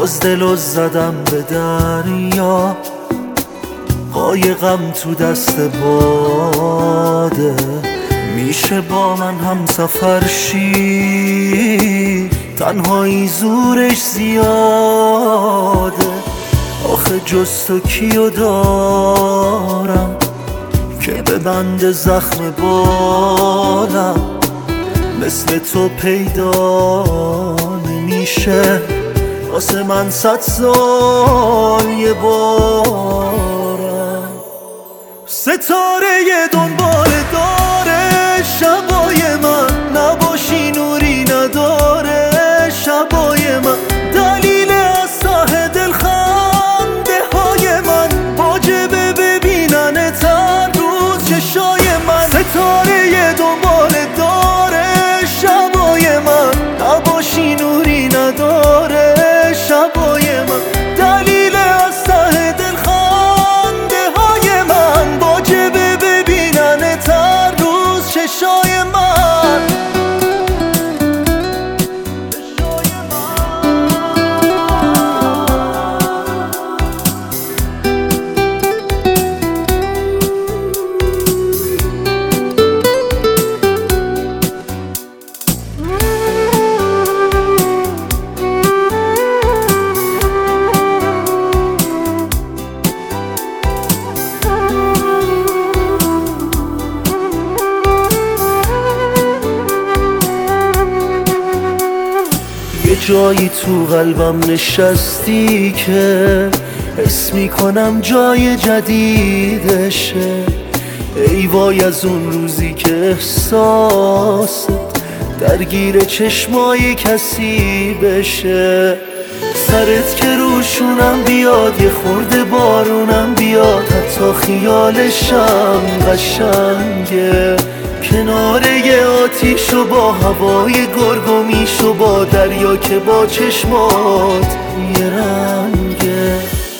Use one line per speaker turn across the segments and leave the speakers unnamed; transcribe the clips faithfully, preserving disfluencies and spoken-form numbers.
باز دلو زدم به دریا، قایقم تو دست باده. میشه با من هم سفر شی، تنهایی زورش زیاده. آخه جز تو کیو دارم که به بند زخم بالم، مثل تو پیدا نمیشه واسه من صد سال یه بارم. ستاره دنبال داره شبای من، نباشی نوری نداره شبای من. دلیل از ته دل خنده های من، واجبه ببینن تر روز چشای من. ستاره دنبال داره شبای من، نباشی نوری نداره شبای من. دلیل از ته دل خنده های من، واجبه ببینن تر روز چشای من. یه جایی تو قلبم نشستی که حس میکنم جای جدیدشه. ای وای از اون روزی که احساست درگیر چشمای کسی بشه. سرت که روشونم بیاد، یه خورده بارونم بیاد، حتی خیالشم قشنگه. کنار یه آتیش و با هوای گرگومیش و با دریا که با چشمات یه رنگه.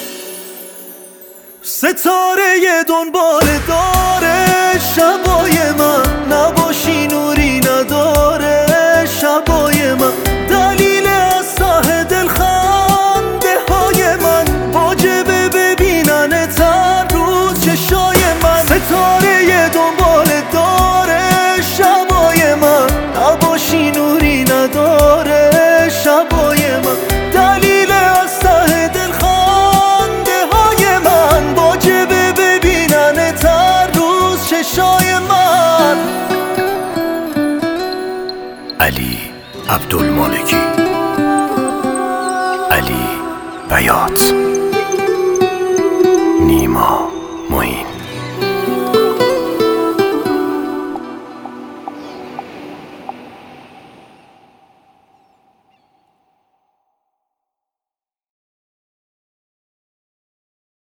ستاره دنبال داره شبای من، نباشی نوری نداره شبای من. دلیل از ته دل خنده های من، واجبه ببینن تر روز چشای من. ستاره دنبال داره شبای من، نباشی نوری نداره شبای من. دلیل از ته دل خنده های من، واجبه ببینن تر روز چشای من.
علی عبدالمالکی، علی بیات.